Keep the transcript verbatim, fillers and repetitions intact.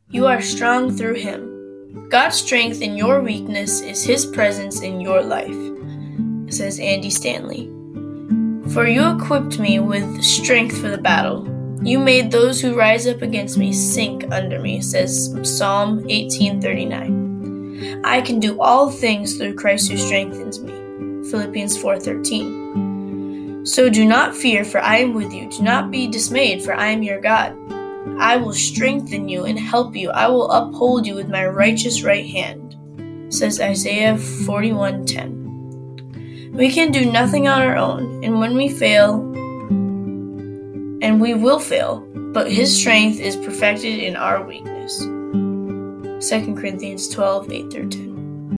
You are strong through him. God's strength in your weakness is his presence in your life, says Andy Stanley. For you equipped me with strength for the battle. You made those who rise up against me sink under me, says Psalm eighteen thirty-nine. I can do all things through Christ who strengthens me, Philippians four thirteen. So do not fear, for I am with you. Do not be dismayed, for I am your God. I will strengthen you and help you. I will uphold you with my righteous right hand, says Isaiah forty-one ten. We can do nothing on our own, and when we fail, and we will fail, but his strength is perfected in our weakness. Second Corinthians twelve eight through ten.